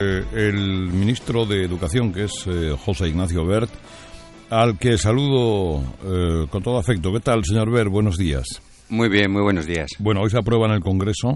El ministro de Educación, que es José Ignacio Wert, al que saludo con todo afecto. ¿Qué tal, señor Wert? Buenos días. Muy bien, muy buenos días. Bueno, hoy se aprueba en el Congreso,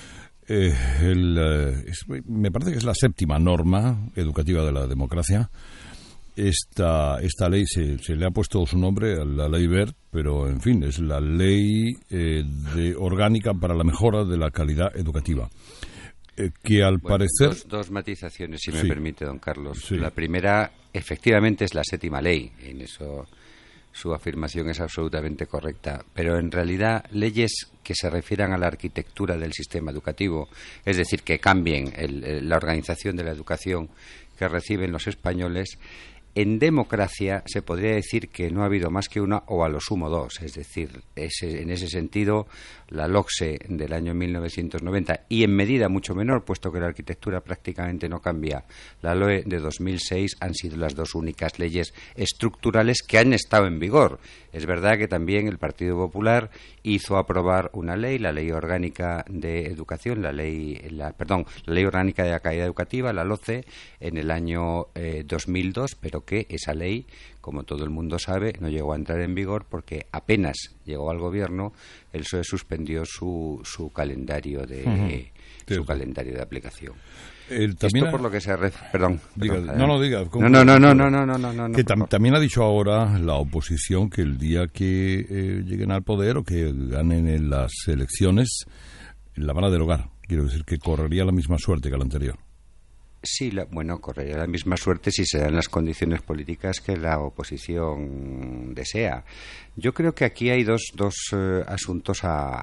me parece que es la séptima norma educativa de la democracia. Esta ley se le ha puesto su nombre a la ley Wert, pero en fin, es la ley orgánica para la mejora de la calidad educativa. Que al parecer... Dos matizaciones, si me permite, don Carlos. Sí. La primera, efectivamente, es la séptima ley. En eso su afirmación es absolutamente correcta. Pero en realidad, leyes que se refieran a la arquitectura del sistema educativo, es decir, que cambien la organización de la educación que reciben los españoles, en democracia se podría decir que no ha habido más que una o a lo sumo dos. Es decir, en ese sentido, la LOCSE del año 1990 y en medida mucho menor, puesto que la arquitectura prácticamente no cambia, la LOE de 2006 han sido las dos únicas leyes estructurales que han estado en vigor. Es verdad que también el Partido Popular hizo aprobar una ley, la Ley Orgánica de Educación, la Ley Orgánica de la Calidad Educativa, la LOCE, en el año 2002, pero que esa ley, como todo el mundo sabe, no llegó a entrar en vigor porque apenas llegó al gobierno, el PSOE suspendió su calendario de calendario de aplicación. También esto por lo que se diga. No. Que también ha dicho ahora la oposición que el día que lleguen al poder o que ganen en las elecciones la van a derogar. Quiero decir que correría la misma suerte que la anterior. Sí, correría la misma suerte si se dan las condiciones políticas que la oposición desea. Yo creo que aquí hay dos asuntos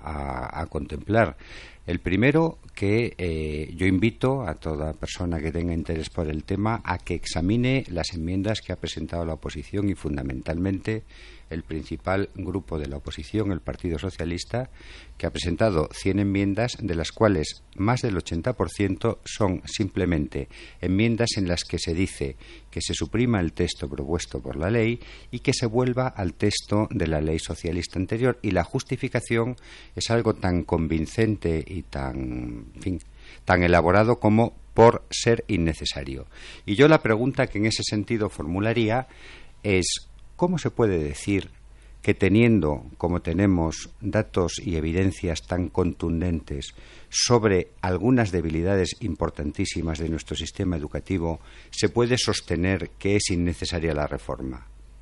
a contemplar. El primero, que yo invito a toda persona que tenga interés por el tema a que examine las enmiendas que ha presentado la oposición y fundamentalmente el principal grupo de la oposición, el Partido Socialista, que ha presentado 100 enmiendas, de las cuales más del 80% son simplemente enmiendas en las que se dice que se suprima el texto propuesto por la ley y que se vuelva al texto de la ley socialista anterior. Y la justificación es algo tan convincente y tan elaborado como por ser innecesario. Y yo la pregunta que en ese sentido formularía es: ¿cómo se puede decir que teniendo, como tenemos, datos y evidencias tan contundentes sobre algunas debilidades importantísimas de nuestro sistema educativo, se puede sostener que es innecesaria la reforma?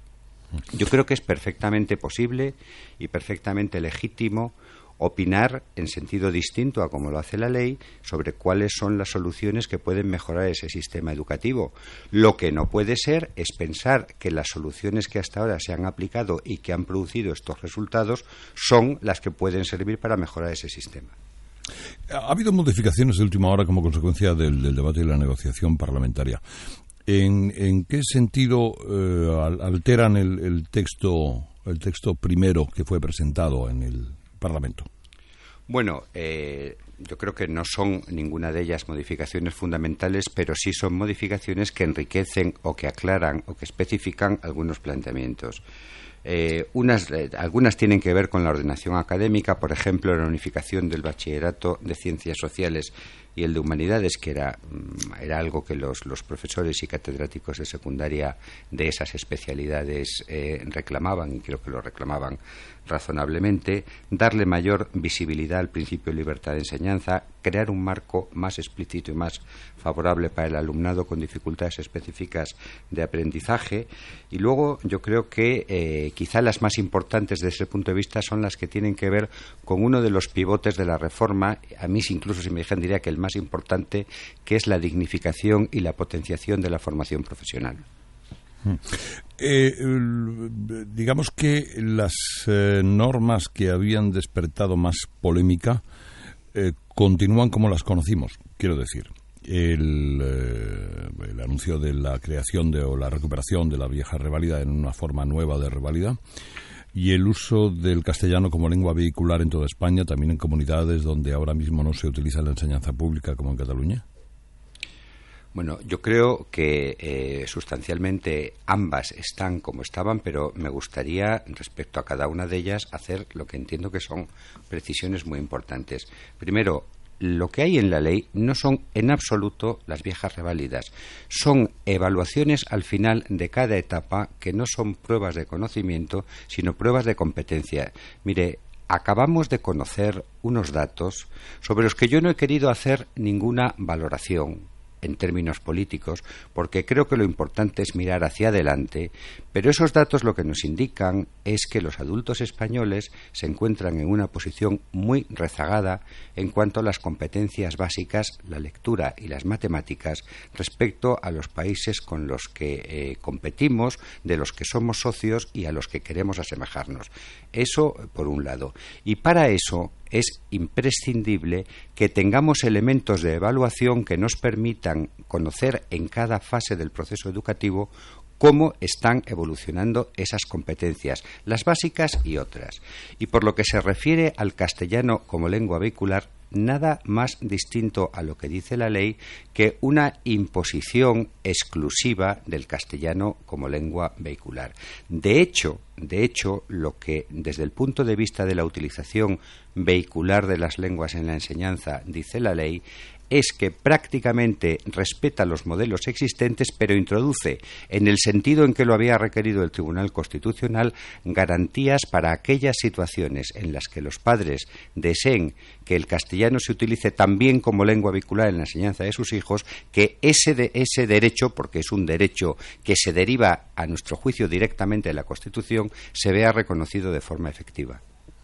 Yo creo que es perfectamente posible y perfectamente legítimo opinar en sentido distinto a como lo hace la ley sobre cuáles son las soluciones que pueden mejorar ese sistema educativo. Lo que no puede ser es pensar que las soluciones que hasta ahora se han aplicado y que han producido estos resultados son las que pueden servir para mejorar ese sistema. Ha habido modificaciones de última hora como consecuencia del debate y la negociación parlamentaria. ¿En qué sentido alteran el texto primero que fue presentado en el Parlamento? Bueno, yo creo que no son ninguna de ellas modificaciones fundamentales, pero sí son modificaciones que enriquecen o que aclaran o que especifican algunos planteamientos. Algunas tienen que ver con la ordenación académica, por ejemplo, la unificación del bachillerato de Ciencias Sociales y el de Humanidades, que era algo que los profesores y catedráticos de secundaria de esas especialidades reclamaban, y creo que lo reclamaban razonablemente. Darle mayor visibilidad al principio de libertad de enseñanza, crear un marco más explícito y más favorable para el alumnado con dificultades específicas de aprendizaje. Y luego yo creo que quizá las más importantes desde ese punto de vista son las que tienen que ver con uno de los pivotes de la reforma. A mí, incluso si me dijeran, diría que el más importante, que es la dignificación y la potenciación de la formación profesional. Digamos que las normas que habían despertado más polémica continúan como las conocimos. Quiero decir, el anuncio de la creación o la recuperación de la vieja reválida en una forma nueva de reválida, y el uso del castellano como lengua vehicular en toda España, también en comunidades donde ahora mismo no se utiliza la enseñanza pública, como en Cataluña. Bueno, yo creo que sustancialmente ambas están como estaban, pero me gustaría, respecto a cada una de ellas, hacer lo que entiendo que son precisiones muy importantes. Primero, lo que hay en la ley no son en absoluto las viejas reválidas. Son evaluaciones al final de cada etapa que no son pruebas de conocimiento, sino pruebas de competencia. Mire, acabamos de conocer unos datos sobre los que yo no he querido hacer ninguna valoración en términos políticos, porque creo que lo importante es mirar hacia adelante, pero esos datos lo que nos indican es que los adultos españoles se encuentran en una posición muy rezagada en cuanto a las competencias básicas, la lectura y las matemáticas, respecto a los países con los que competimos, de los que somos socios y a los que queremos asemejarnos. Eso por un lado. Y para eso es imprescindible que tengamos elementos de evaluación que nos permitan conocer en cada fase del proceso educativo cómo están evolucionando esas competencias, las básicas y otras. Y por lo que se refiere al castellano como lengua vehicular, nada más distinto a lo que dice la ley que una imposición exclusiva del castellano como lengua vehicular. De hecho, lo que desde el punto de vista de la utilización vehicular de las lenguas en la enseñanza dice la ley es que prácticamente respeta los modelos existentes, pero introduce, en el sentido en que lo había requerido el Tribunal Constitucional, garantías para aquellas situaciones en las que los padres deseen que el castellano se utilice también como lengua vehicular en la enseñanza de sus hijos, que ese derecho, porque es un derecho que se deriva, a nuestro juicio, directamente de la Constitución, se vea reconocido de forma efectiva.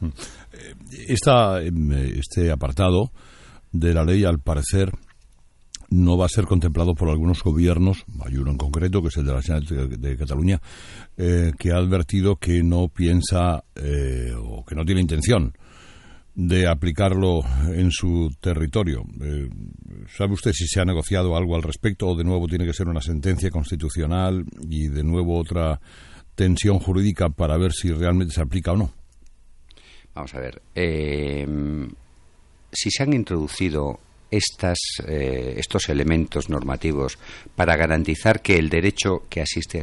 Este apartado de la ley, al parecer, no va a ser contemplado por algunos gobiernos. Hay uno en concreto, que es el de la Generalitat de Cataluña, que ha advertido que no piensa o que no tiene intención de aplicarlo en su territorio. ¿Sabe usted si se ha negociado algo al respecto o de nuevo tiene que ser una sentencia constitucional y de nuevo otra tensión jurídica para ver si realmente se aplica o no? Vamos a ver. Si se han introducido estos elementos normativos para garantizar que el derecho que asiste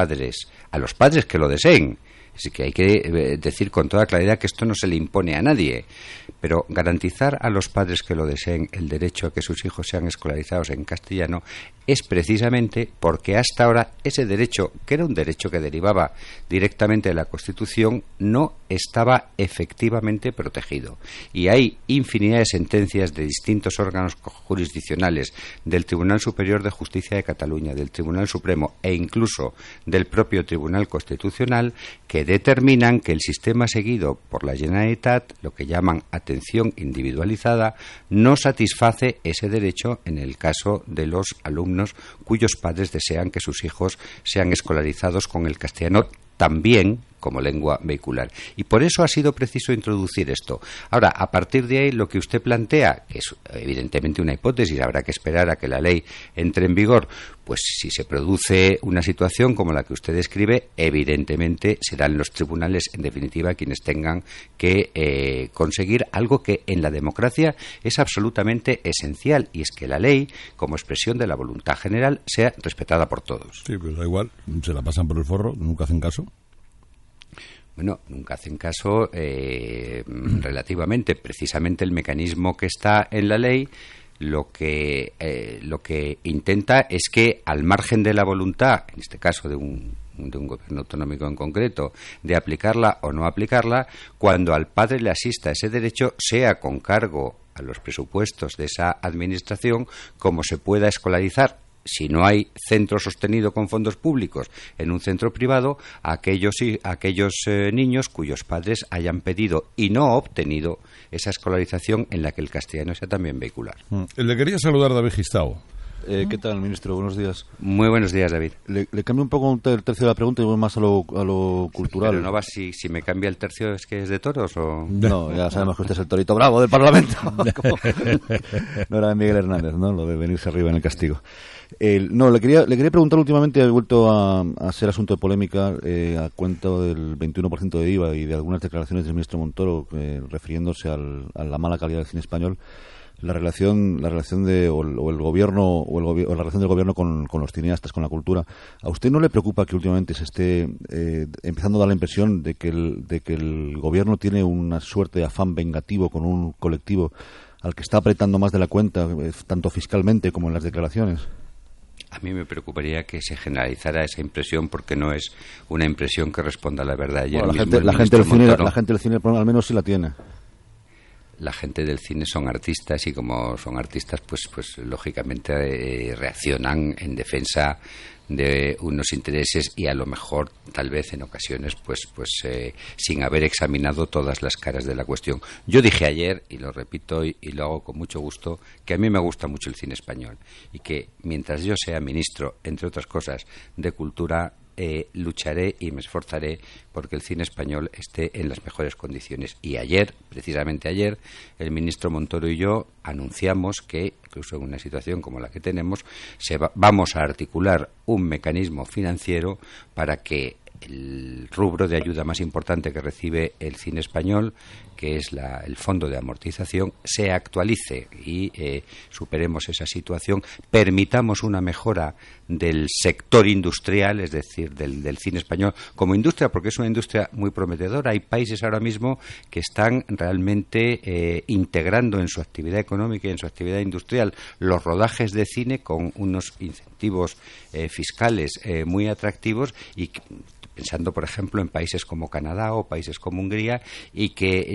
a los padres que lo deseen, así que hay que decir con toda claridad que esto no se le impone a nadie, pero garantizar a los padres que lo deseen el derecho a que sus hijos sean escolarizados en castellano es precisamente porque hasta ahora ese derecho, que era un derecho que derivaba directamente de la Constitución, no estaba efectivamente protegido. Y hay infinidad de sentencias de distintos órganos jurisdiccionales, del Tribunal Superior de Justicia de Cataluña, del Tribunal Supremo e incluso del propio Tribunal Constitucional, que determinan que el sistema seguido por la Generalitat, lo que llaman atención individualizada, no satisface ese derecho en el caso de los alumnos cuyos padres desean que sus hijos sean escolarizados con el castellano también como lengua vehicular. Y por eso ha sido preciso introducir esto. Ahora, a partir de ahí, lo que usted plantea, que es evidentemente una hipótesis, habrá que esperar a que la ley entre en vigor, pues si se produce una situación como la que usted describe, evidentemente serán los tribunales, en definitiva, quienes tengan que conseguir algo que en la democracia es absolutamente esencial, y es que la ley, como expresión de la voluntad general, sea respetada por todos. Sí, pues da igual, se la pasan por el forro, nunca hacen caso. Bueno, nunca hacen caso relativamente. Precisamente el mecanismo que está en la ley lo que intenta es que, al margen de la voluntad, en este caso de un gobierno autonómico en concreto, de aplicarla o no aplicarla, cuando al padre le asista ese derecho, sea con cargo a los presupuestos de esa administración, como se pueda escolarizar, si no hay centro sostenido con fondos públicos, en un centro privado, a aquellos niños cuyos padres hayan pedido y no obtenido esa escolarización en la que el castellano sea también vehicular. Le quería saludar, David Gistao. ¿Qué tal, ministro? Buenos días. Muy buenos días, David. Le cambio un poco el tercio de la pregunta y voy más a lo cultural. Pero no va, si me cambia el tercio, ¿es que es de toros o...? No, ya sabemos que usted es el torito bravo del Parlamento. No era de Miguel Hernández, ¿no? Lo de venirse arriba en el castigo. Le quería preguntar, últimamente ha vuelto a ser asunto de polémica a cuenta del 21% de IVA y de algunas declaraciones del ministro Montoro refiriéndose a la mala calidad del cine español. La relación del gobierno con los cineastas, con la cultura. ¿A usted no le preocupa que últimamente se esté empezando a dar la impresión de que el gobierno tiene una suerte de afán vengativo con un colectivo al que está apretando más de la cuenta, tanto fiscalmente como en las declaraciones? A mí me preocuparía que se generalizara esa impresión, porque no es una impresión que responda a la verdad. Bueno, la gente del cine al menos sí la tiene. La gente del cine son artistas, y como son artistas, pues lógicamente reaccionan en defensa de unos intereses, y a lo mejor, tal vez en ocasiones, sin haber examinado todas las caras de la cuestión. Yo dije ayer, y lo repito hoy, y lo hago con mucho gusto, que a mí me gusta mucho el cine español, y que mientras yo sea ministro, entre otras cosas, de Cultura, lucharé y me esforzaré porque el cine español esté en las mejores condiciones. Y ayer, precisamente ayer, el ministro Montoro y yo anunciamos que, incluso en una situación como la que tenemos, vamos a articular un mecanismo financiero para que el rubro de ayuda más importante que recibe el cine español, que es el fondo de amortización, se actualice y superemos esa situación, permitamos una mejora del sector industrial, es decir, del cine español como industria, porque es una industria muy prometedora. Hay países ahora mismo que están realmente integrando en su actividad económica y en su actividad industrial los rodajes de cine con unos incentivos fiscales muy atractivos, y pensando, por ejemplo, en países como Canadá o países como Hungría, y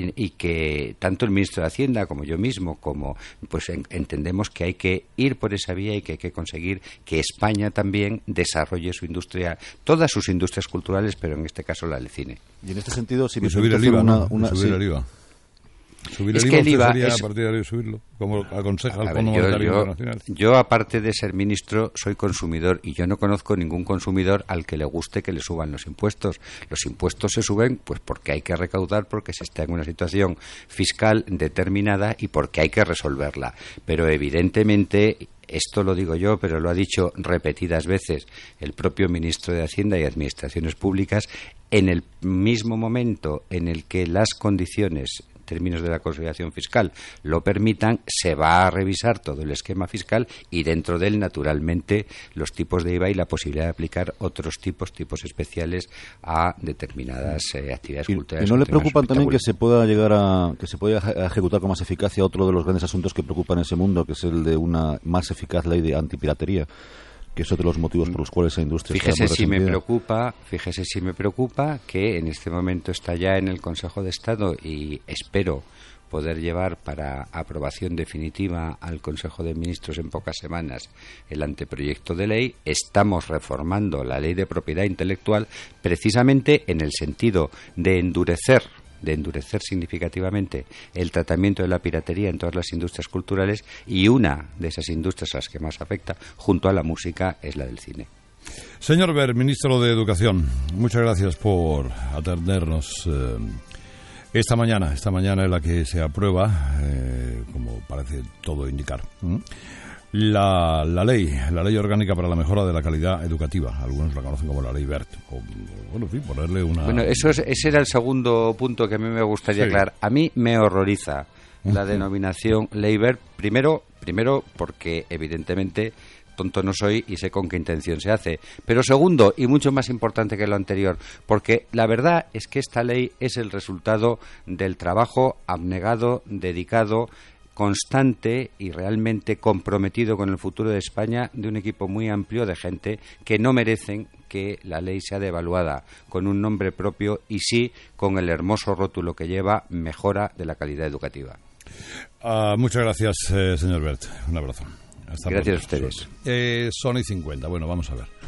que tanto el ministro de Hacienda como yo mismo entendemos que hay que ir por esa vía y que hay que conseguir que España también desarrolle su industria, todas sus industrias culturales, pero en este caso la del cine. Y en este sentido, si me subir el IVA, subir el IVA. ¿Subir el IVA sería partidario de subirlo, como aconseja el Fondo Monetario Internacional? Yo, aparte de ser ministro, soy consumidor, y yo no conozco ningún consumidor al que le guste que le suban los impuestos. Los impuestos se suben pues porque hay que recaudar, porque se está en una situación fiscal determinada y porque hay que resolverla. Pero evidentemente, esto lo digo yo, pero lo ha dicho repetidas veces el propio ministro de Hacienda y Administraciones Públicas, en el mismo momento en el que las condiciones, términos de la consolidación fiscal, lo permitan, se va a revisar todo el esquema fiscal, y dentro de él, naturalmente, los tipos de IVA y la posibilidad de aplicar otros tipos especiales a determinadas actividades culturales. ¿Y no le preocupa también que se pueda ejecutar con más eficacia otro de los grandes asuntos que preocupan en ese mundo, que es el de una más eficaz ley de antipiratería? Que es otro de los motivos por los cuales esa industria está muy resentida. Fíjese si me preocupa que en este momento está ya en el Consejo de Estado, y espero poder llevar para aprobación definitiva al Consejo de Ministros en pocas semanas el anteproyecto de ley. Estamos reformando la Ley de Propiedad Intelectual precisamente en el sentido de endurecer significativamente el tratamiento de la piratería en todas las industrias culturales, y una de esas industrias a las que más afecta, junto a la música, es la del cine. Señor Wert, ministro de Educación, muchas gracias por atendernos esta mañana en la que se aprueba, como parece todo indicar, la ley orgánica para la mejora de la calidad educativa. Algunos la conocen como la ley Wert. Ponerle una... Bueno, ese era el segundo punto que a mí me gustaría aclarar. A mí me horroriza la denominación ley Wert, primero porque evidentemente tonto no soy y sé con qué intención se hace. Pero segundo, y mucho más importante que lo anterior, porque la verdad es que esta ley es el resultado del trabajo abnegado, dedicado, constante y realmente comprometido con el futuro de España, de un equipo muy amplio de gente que no merecen que la ley sea devaluada con un nombre propio, y sí con el hermoso rótulo que lleva: mejora de la calidad educativa. Muchas gracias, señor Wert. Un abrazo. Hasta gracias pronto. A ustedes. Sony 50. Bueno, vamos a ver.